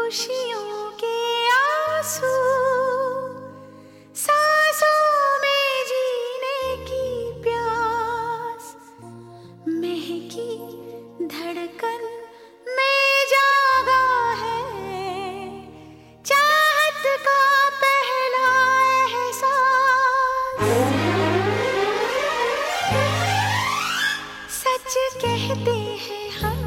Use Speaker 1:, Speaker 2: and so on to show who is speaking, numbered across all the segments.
Speaker 1: खुशियों के आंसू सांसों में जीने की प्यास महकी धड़कन में जागा है चाहत का पहला एहसास। सच कहते हैं हम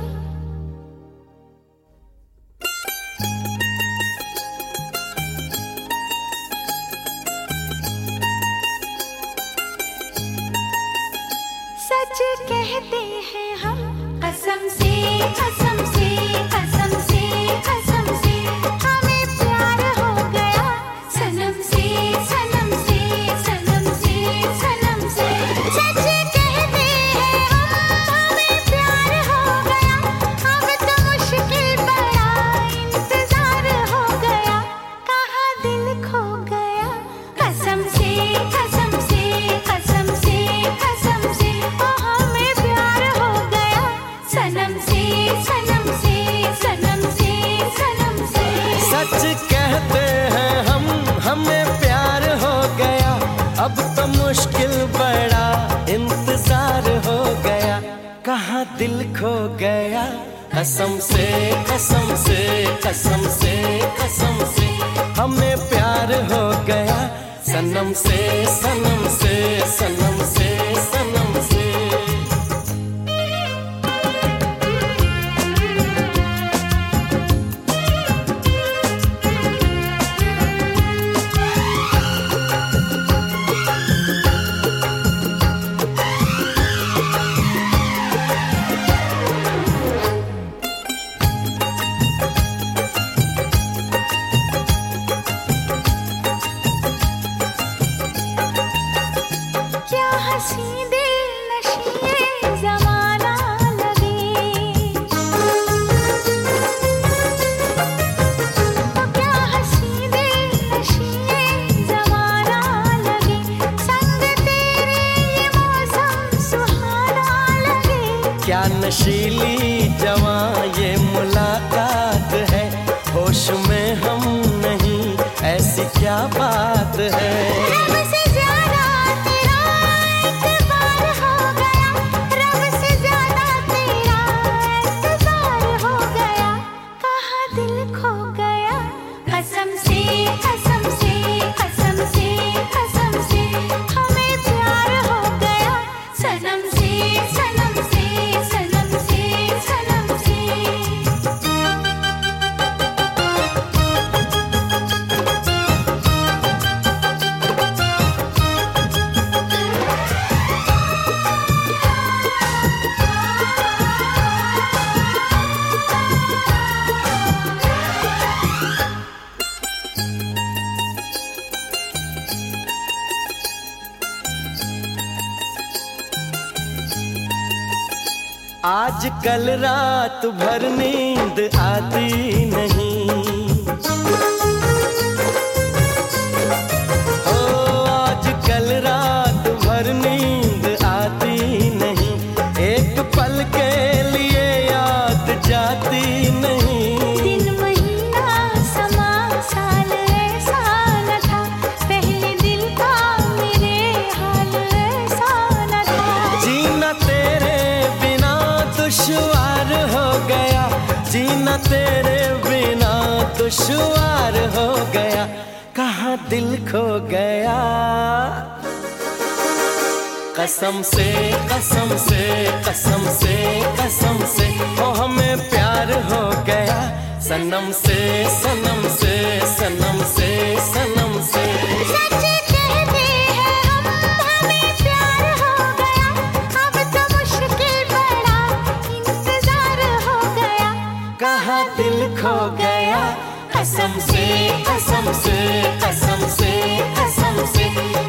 Speaker 1: सच कहते हैं हम कसम से कसम से कसम से कसम से हमें प्यार हो गया सनम से सनम से सनम से सनम से। सच कहते हैं हम हमें प्यार हो गया अब तो मुश्किल बड़ा इंतजार हो गया कहाँ दिल खो गया कसम से कसम से कसम से कसम से हमें प्यार हो गया सनम से सनम से सनम से सनम से।
Speaker 2: सच कहते हैं हम हमें प्यार हो गया अब तो मुश्किल बड़ा इंतजार हो गया कहाँ दिल खो गया कसम से कसम से कसम से कसम से हमें प्यार हो गया सनम से सनम से सनम से सनम से।
Speaker 1: क्या हंसी दिल नशीए ज़माना लगे तो क्या हंसी दिल नशीए ज़माना लगे संग तेरे ये मौसम सुहाना लगे।
Speaker 2: क्या नशीली जवां ये मुलाकात है होश में हम नहीं ऐसी क्या बात है।
Speaker 1: रब से ज्यादा तेरा एतबार हो गया रब से ज्यादा तेरा एतबार हो गया कहाँ दिल खो गया कसम से कसम से कसम से कसम से हमें प्यार हो गया सनम से सनम से सनम से सनम से।
Speaker 2: आज कल रात भर नींद आती नहीं ओ आज कल रात भर नींद आती नहीं एक पल के लिए याद जाती नहीं।
Speaker 1: दिन महीना समा साल ऐसा न था पहले दिल का मेरे हाल ऐसा न था।
Speaker 2: जीना तेरे बिना दुश्वार हो गया जीना तेरे बिना दुश्वार हो गया कहाँ दिल खो गया कसम से कसम से कसम से कसम से ओ हमें प्यार हो गया सनम से सनम से सनम से सनम से।
Speaker 1: सच कहते हैं हम हमें प्यार हो गया अब तो मुश्किल बड़ा इंतजार हो गया
Speaker 2: कहाँ दिल खो गया कसम से कसम से कसम से कसम से